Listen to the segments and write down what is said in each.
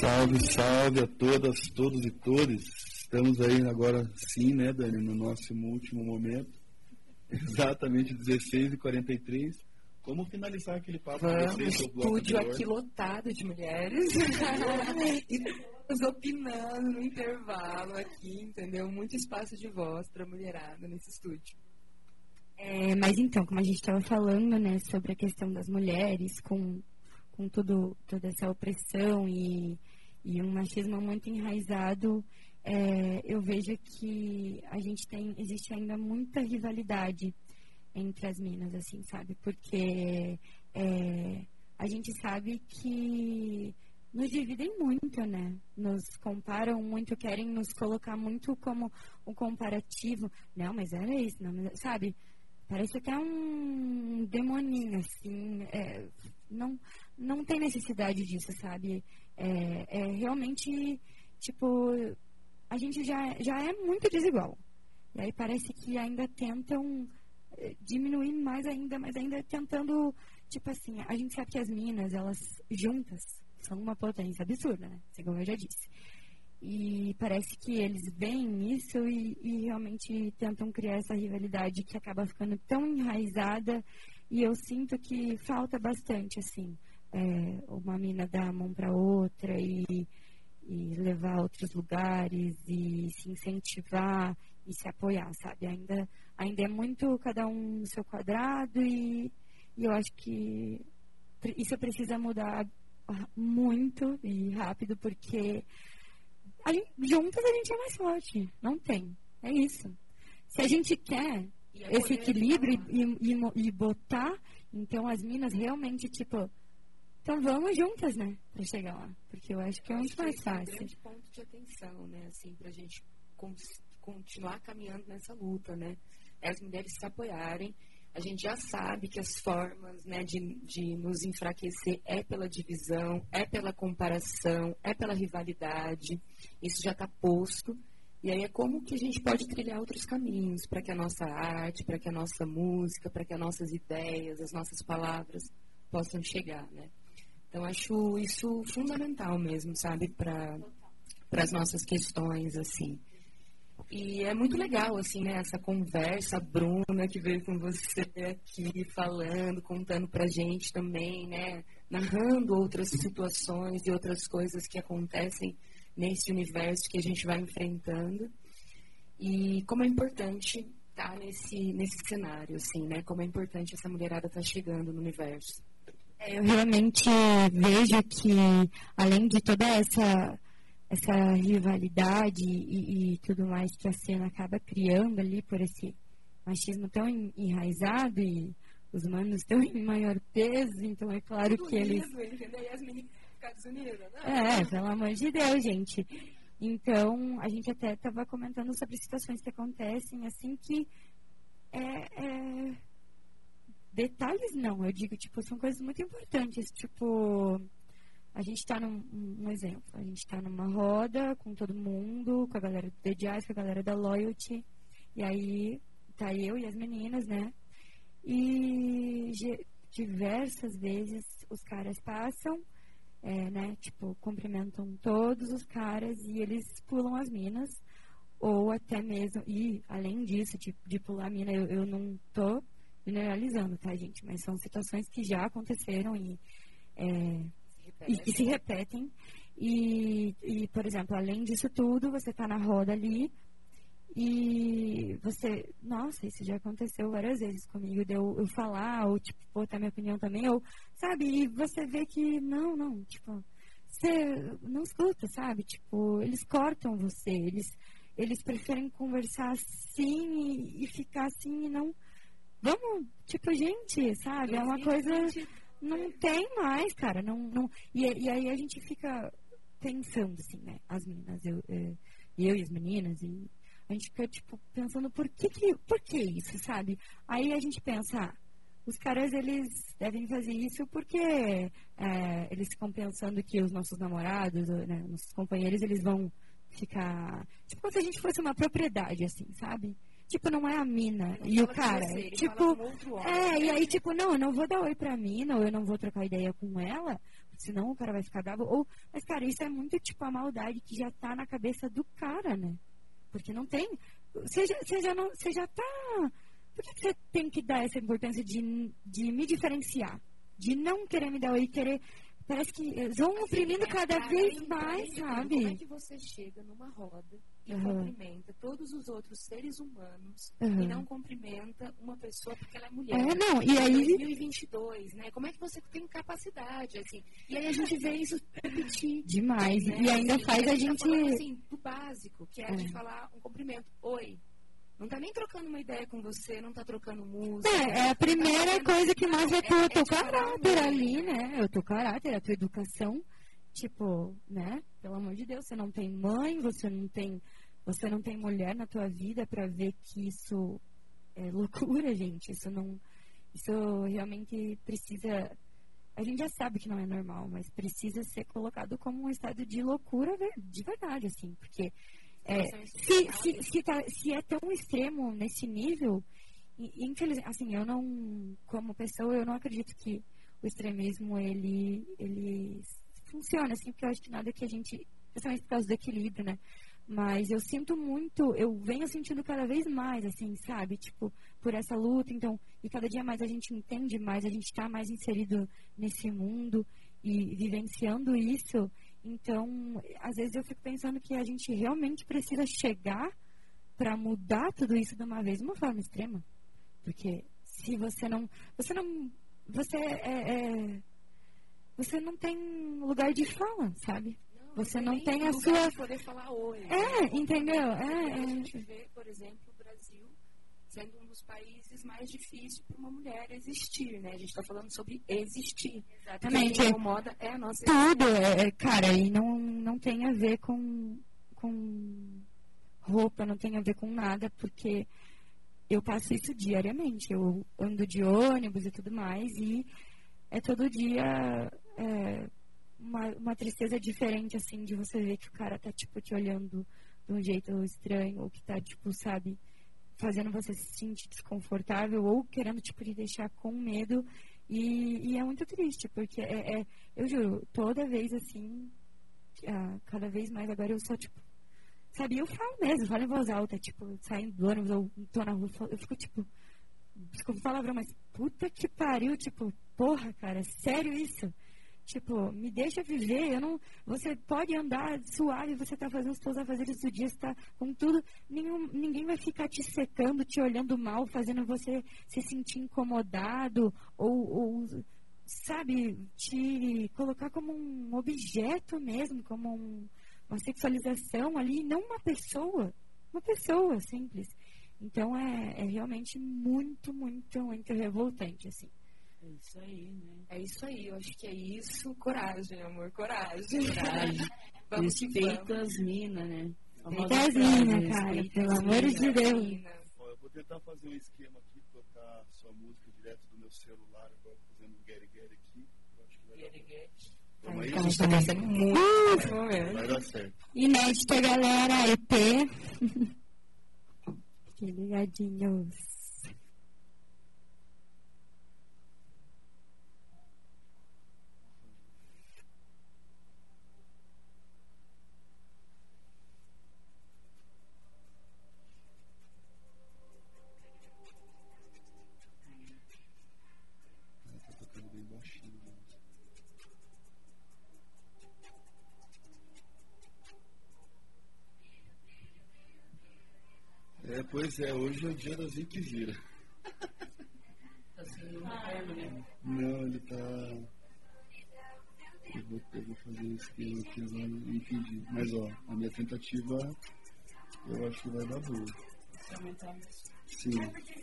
Salve, salve a todas, todos e todas. Estamos aí agora sim, né, Dani, no nosso último momento. Exatamente 16h43. Como finalizar aquele papo? Vamos, estúdio aqui lotado de mulheres. E todos opinando no intervalo aqui, entendeu? Muito espaço de voz para mulherada nesse estúdio. Mas então, como a gente estava falando, né, sobre a questão das mulheres, com toda essa opressão e um machismo muito enraizado, eu vejo que existe ainda muita rivalidade entre as minas, assim, sabe? Porque a gente sabe que nos dividem muito, né? Nos comparam muito, querem nos colocar muito como um comparativo. Não, mas era isso, não, mas, sabe? Parece até um demoninho, assim. Não tem necessidade disso, sabe? Realmente, tipo, a gente já é muito desigual. E aí parece que ainda tentam diminuir mais ainda tentando, tipo assim, a gente sabe que as minas, elas juntas são uma potência absurda, né? Como eu já disse. E parece que eles veem isso e realmente tentam criar essa rivalidade que acaba ficando tão enraizada, e eu sinto que falta bastante, assim, uma mina dar a mão para outra e levar a outros lugares e se incentivar e se apoiar, sabe? Ainda é muito cada um no seu quadrado, e eu acho que isso precisa mudar muito e rápido, porque juntas a gente é mais forte. Não tem. É isso. Se a gente quer esse equilíbrio e botar, então as minas realmente, tipo, então vamos juntas, né, pra chegar lá. Porque eu acho que é muito mais fácil. É um grande ponto de atenção, né, assim, pra gente continuar caminhando nessa luta, né. As mulheres se apoiarem. A gente já sabe que as formas, né, de nos enfraquecer é pela divisão, é pela comparação, é pela rivalidade. Isso já está posto. E aí é como que a gente pode trilhar outros caminhos para que a nossa arte, para que a nossa música, para que as nossas ideias, as nossas palavras possam chegar, né? Então, acho isso fundamental mesmo, sabe, para as nossas questões, assim. E é muito legal, assim, né, essa conversa, a Bruna, que veio com você aqui falando, contando pra gente também, né, narrando outras situações e outras coisas que acontecem nesse universo que a gente vai enfrentando. E como é importante estar nesse cenário, assim, né, como é importante essa mulherada estar chegando no universo. Eu realmente vejo que, além de toda essa rivalidade e tudo mais que a cena acaba criando ali por esse machismo tão enraizado, e os manos estão em maior peso, então é claro tudo que eles... pelo amor de Deus, gente. Então, a gente até estava comentando sobre situações que acontecem, assim, que detalhes não, eu digo, tipo, são coisas muito importantes, tipo... A gente está num exemplo, a gente está numa roda com todo mundo, com a galera do The Jazz, com a galera da Loyalty, e aí tá eu e as meninas, né? E diversas vezes os caras passam, né? Tipo, cumprimentam todos os caras e eles pulam as minas, ou até mesmo, e além disso, de pular a mina, eu não tô generalizando, tá, gente? Mas são situações que já aconteceram e se repetem. E, por exemplo, além disso tudo, você está na roda ali e você... Nossa, isso já aconteceu várias vezes comigo, de eu falar, ou, tipo, botar minha opinião também, ou, sabe? E você vê que, não, tipo... Você não escuta, sabe? Tipo, eles cortam você, eles preferem conversar assim e ficar assim e não... Vamos, tipo, gente, sabe? É uma coisa... Não tem mais, cara. E aí a gente fica pensando, assim, né? As meninas, eu e as meninas, e a gente fica, tipo, pensando por que isso, sabe? Aí a gente pensa, os caras, eles devem fazer isso porque eles ficam pensando que os nossos namorados, né, nossos companheiros, eles vão ficar... Tipo, como se a gente fosse uma propriedade, assim, sabe? Tipo, não é a mina e o cara. Você, tipo, homem, e aí, tipo, não, eu não vou dar oi pra mina, ou eu não vou trocar ideia com ela, senão o cara vai ficar bravo. Mas, cara, isso é muito, tipo, a maldade que já tá na cabeça do cara, né? Porque não tem... Você já tá... Por que você tem que dar essa importância de me diferenciar? De não querer me dar oi, querer... Parece que vão oprimindo cada vez mais, sabe? Como é que você chega numa roda e cumprimenta todos os outros seres humanos e não cumprimenta uma pessoa porque ela é mulher? Não, e aí... 2022, né? Como é que você tem capacidade, assim? E aí a gente vê isso repetir. Demais. Né? E ainda assim, faz a gente... Tá falando, assim, do básico, que é de falar um cumprimento. Oi. Não tá nem trocando uma ideia com você, não tá trocando música. É a primeira coisa que mostra o teu caráter ali, né? O teu caráter, a tua educação. Tipo, né? Pelo amor de Deus, você não tem mãe, você não tem mulher na tua vida pra ver que isso é loucura, gente. Isso realmente precisa... A gente já sabe que não é normal, mas precisa ser colocado como um estado de loucura de verdade, assim, porque... se é tão extremo nesse nível, infelizmente, assim, eu não, como pessoa, eu não acredito que o extremismo, ele funciona, assim, porque eu acho que nada que a gente, principalmente por causa do equilíbrio, né, mas eu sinto muito, eu venho sentindo cada vez mais, assim, sabe, tipo, por essa luta, então, e cada dia mais a gente entende mais, a gente está mais inserido nesse mundo e vivenciando isso. Então, às vezes eu fico pensando que a gente realmente precisa chegar para mudar tudo isso de uma vez, de uma forma extrema. Porque se você não tem lugar de fala, sabe? Você não tem a sua... poder falar oi. Entendeu? A gente vê, por exemplo, o Brasil sendo um dos países mais difíceis para uma mulher existir, né? A gente está falando sobre existir. Exatamente. Porque a moda é a nossa... Tudo, cara, e não tem a ver com roupa, não tem a ver com nada, porque eu passo isso diariamente. Eu ando de ônibus e tudo mais, e é todo dia uma tristeza diferente, assim, de você ver que o cara tá, tipo, te olhando de um jeito estranho, ou que tá, tipo, sabe... fazendo você se sentir desconfortável ou querendo, tipo, te deixar com medo. E é muito triste, porque eu juro, toda vez, assim, cada vez mais agora eu só, tipo, sabe, eu falo mesmo, falo em voz alta, tipo, saindo do ônibus ou tô na rua, eu fico, tipo, desculpa o palavrão, mas puta que pariu, tipo, porra, cara, sério isso? Tipo, me deixa viver, você pode andar suave, você tá fazendo os seus afazeres do dia, você tá com tudo, ninguém vai ficar te secando, te olhando mal, fazendo você se sentir incomodado, ou sabe, te colocar como um objeto mesmo, como uma sexualização ali, não uma pessoa simples. Então é realmente muito, muito, muito revoltante, assim. É isso aí, né? É isso aí, eu acho que é isso. Coragem, amor, coragem. Vamos respeita as minas, né? Respeita as minas, cara, pelo amor de Deus. Eu vou tentar fazer um esquema aqui, tocar sua música direto do meu celular, agora fazendo um get aqui. Eu acho que vai dar certo. Vamos aí, a gente tá pensando muito. Vai dar certo. Inédita, galera, EP. Fiquem ligadinhos. Pois é, hoje é o dia das Inquisiras. Tá sendo um inferno, né? Não, ele tá... Eu vou fazer isso que eles vão me impedir. Mas, ó, a minha tentativa, eu acho que vai dar boa. Sim.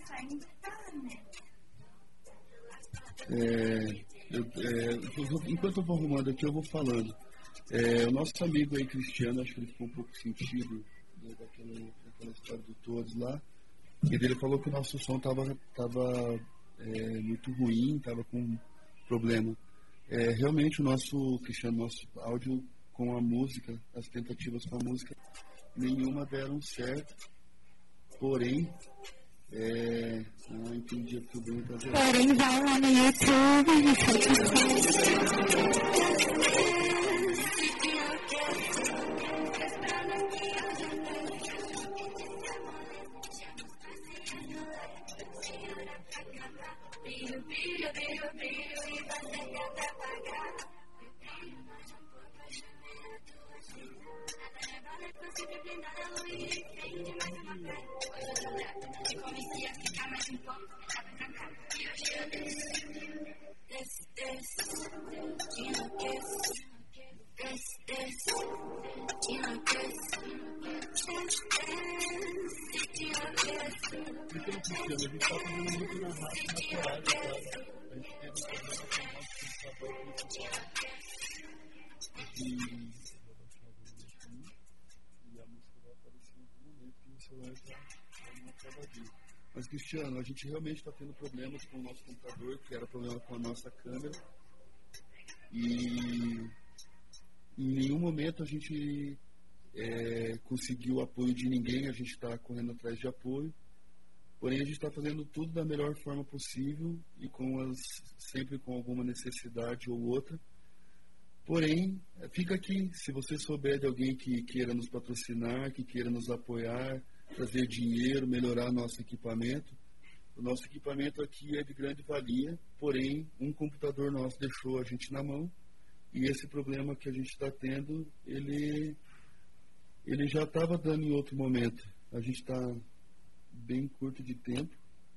Enquanto eu vou arrumando aqui, eu vou falando. O nosso amigo aí, Cristiano, acho que ele ficou um pouco sentido daquela história do Todos lá. E ele falou que o nosso som estava muito ruim, estava com problema. Realmente o nosso, Cristiano, nosso áudio com a música, as tentativas com a música, nenhuma deram certo. Porém, Entendi o que o Bruno está dizendo. Porém, vai lá no YouTube, no Spotify. Mas, Cristiano, a gente realmente está tendo problemas com o nosso computador, que era problema com a nossa câmera. E em nenhum momento a gente conseguiu o apoio de ninguém, a gente está correndo atrás de apoio. Porém, a gente está fazendo tudo da melhor forma possível e sempre com alguma necessidade ou outra. Porém, fica aqui, se você souber de alguém que queira nos patrocinar, que queira nos apoiar, trazer dinheiro, melhorar nosso equipamento. O nosso equipamento aqui é de grande valia, porém, um computador nosso deixou a gente na mão e esse problema que a gente está tendo, ele já estava dando em outro momento. A gente está bem curto de tempo.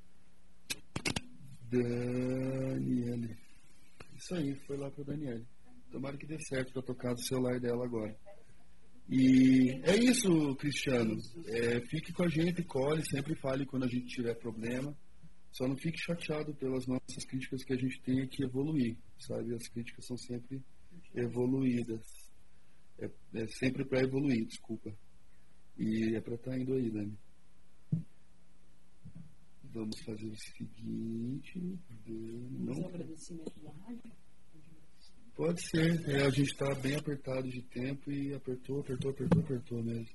Daniele. Isso aí, foi lá para a Daniele. Tomara que dê certo para tocar do celular dela agora. E é isso, Cristiano. Fique com a gente, colhe, sempre fale quando a gente tiver problema. Só não fique chateado pelas nossas críticas, que a gente tem que evoluir, sabe? As críticas são sempre evoluídas. É sempre para evoluir, desculpa. E é para estar indo aí, Dani. Vamos fazer o seguinte. Não. Agradecimento da rádio? Pode ser. A gente está bem apertado de tempo e apertou mesmo.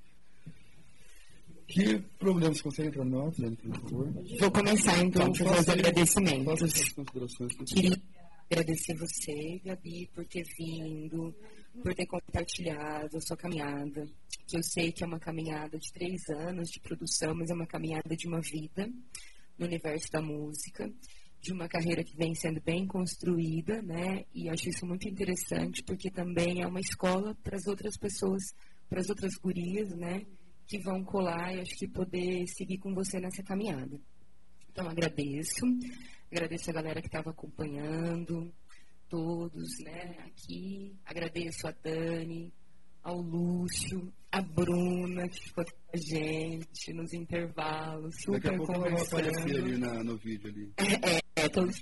Que problema? Você consegue entrar no meu WhatsApp, por favor? Vou começar, então, com os agradecimentos. Faça essas considerações. Queria agradecer você, Gabi, por ter vindo, por ter compartilhado a sua caminhada, que eu sei que é uma caminhada de 3 anos de produção, mas é uma caminhada de uma vida no universo da música, de uma carreira que vem sendo bem construída, né? E acho isso muito interessante, porque também é uma escola para as outras pessoas, para as outras gurias, né? Que vão colar e acho que poder seguir com você nessa caminhada. Então, agradeço a galera que estava acompanhando, todos, né, aqui. Agradeço a Dani, ao Lúcio, a Bruna, que ficou com a gente nos intervalos, super Daqui a pouco ela vai conversando. aparecer ali no vídeo ali. Todos.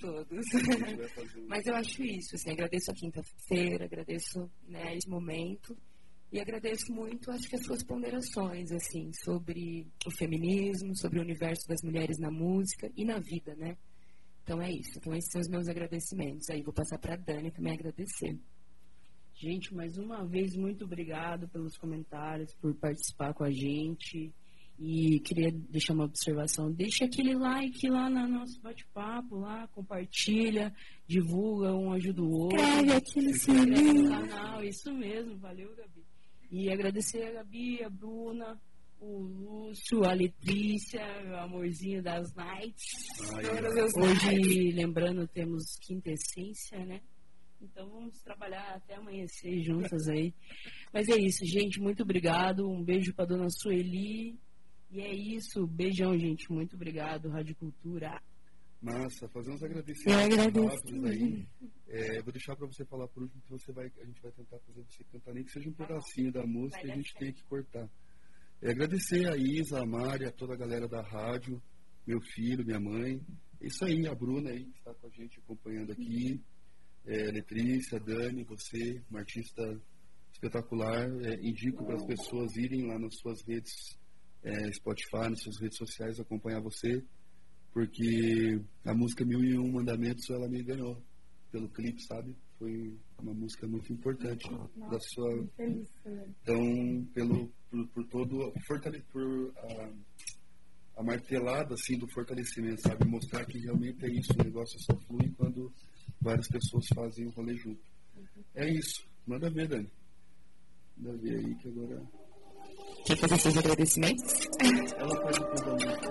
Mas eu acho isso, assim, agradeço a quinta-feira, agradeço, né, esse momento. E agradeço muito, acho que as suas ponderações, assim, sobre o feminismo, sobre o universo das mulheres na música e na vida, né? Então é isso. Então esses são os meus agradecimentos. Aí vou passar para a Dani também agradecer. Gente, mais uma vez, muito obrigado pelos comentários, por participar com a gente. E queria deixar uma observação. Deixa aquele like lá no nosso bate-papo, lá, compartilha, divulga, um ajuda o outro. Inscreve aqui no Inscreve no sininho. canal, isso mesmo, valeu, Gabi. E agradecer a Gabi, a Bruna, o Lúcio, a Letrícia, o amorzinho das nights. Hoje, lembrando, temos quintessência, né? Então vamos trabalhar até amanhecer juntas aí. Mas é isso, gente, muito obrigado. Um beijo para dona Sueli. E é isso, beijão, gente. Muito obrigado, Rádio Cultura. Massa, fazer uns Eu agradecimentos agradeço. rápidos aí. Vou deixar para você falar por último, que a gente vai tentar fazer você cantar, nem que seja um pedacinho da música, a gente tem que cortar. Agradecer a Isa, a Mari, a toda a galera da rádio, meu filho, minha mãe. Isso aí, a Bruna aí, que está com a gente acompanhando aqui. Letrícia, Dani, você, uma artista espetacular. Indico para as pessoas irem lá nas suas redes Spotify, nas suas redes sociais, acompanhar você, porque a música 1001 Mandamentos, ela me ganhou pelo clipe, sabe? Foi uma música muito importante da sua... Então, por todo... a atrelado assim do fortalecimento, sabe? Mostrar que realmente é isso, o negócio só flui quando várias pessoas fazem o rolê junto. É isso. Manda ver, Dani. Manda ver aí que agora... Quer fazer seus agradecimentos? Ela faz o fundamento.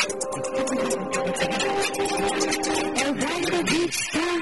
Eu vou acreditar.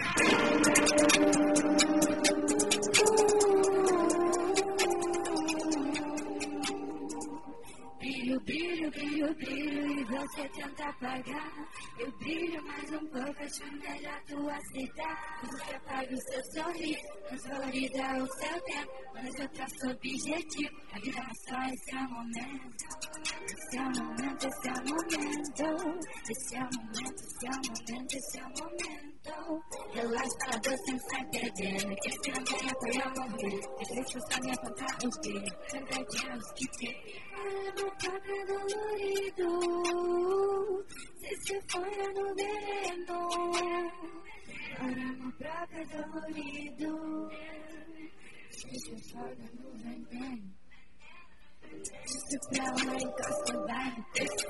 Brilho, brilho, brilho, brilho, e você tenta apagar. Eu brilho mais um pouco, acho melhor tu aceitar. Você apaga o seu sorriso, desvaloriza o seu tempo. Mas eu traço objetivo, a vida é só esse é o momento. Esse é o momento, esse é o momento. Esse é o momento, esse é o momento, esse é o momento. Relaxa para Deus sem sair perdendo. Que esse momento eu ia morrer. Deixa eu só me apontar os dedos. Sempre os que tem. Meu corpo é dolorido. Se você foi no veneno. Para meu próprio é dolorido. Se você foi no veneno. Se pra lá encosta vai.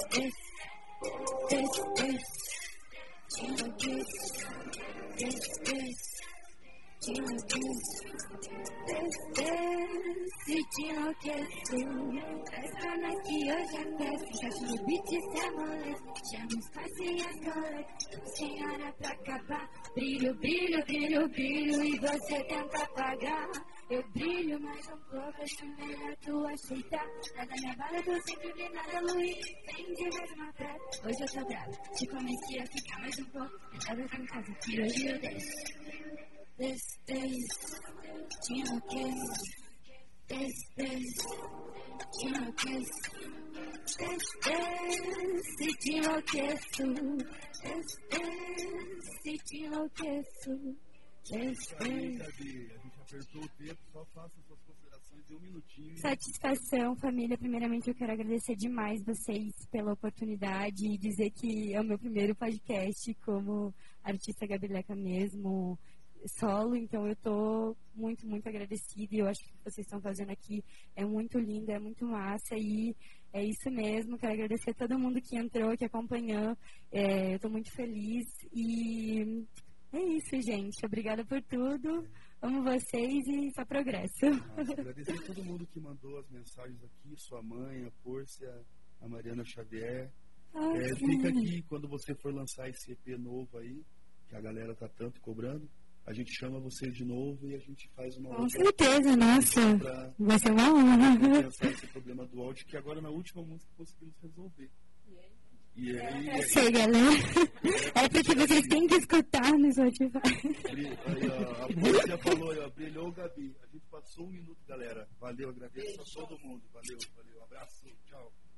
Se te enlouqueço, essa noite hoje acontece. Já te no beat se amolece. Chama os pais e as colegas. Senhora pra acabar. Brilho, brilho, brilho, brilho. E você tenta apagar. Eu brilho mais um pouco, acho melhor tu aceitar. Nada me abala, tô sempre blindada, Luiz. Vem de mais uma praia. Hoje eu tô brava, te convenci a ficar mais um pouco. Eu tava em casa, que hoje eu desço. Te enlouqueço. Te enlouqueço. Se te enlouqueço. Se te enlouqueço. Apertou o tempo, só faça suas considerações de um minutinho. Satisfação, família. Primeiramente, eu quero agradecer demais vocês pela oportunidade e dizer que é o meu primeiro podcast como artista Gabileca mesmo, solo. Então, eu tô muito, muito agradecida e eu acho que o que vocês estão fazendo aqui é muito lindo, é muito massa e é isso mesmo. Quero agradecer a todo mundo que entrou, que acompanhou. Eu tô muito feliz e é isso, gente. Obrigada por tudo. Amo vocês e só progresso. Agradecer a todo mundo que mandou as mensagens aqui, sua mãe, a Pórcia, a Mariana Xavier. Fica aqui quando você for lançar esse EP novo aí, que a galera tá tanto cobrando, a gente chama você de novo e a gente faz uma Com certeza, nossa. Vai ser uma honra. Pensar esse problema do áudio, que agora na última música conseguimos resolver. E aí, eu sei, galera. É porque vocês têm que escutar no Spotify. A Pórcia falou, brilhou o Gabi. A gente passou um minuto, galera. Valeu, agradeço a todo mundo. Valeu, abraço, tchau.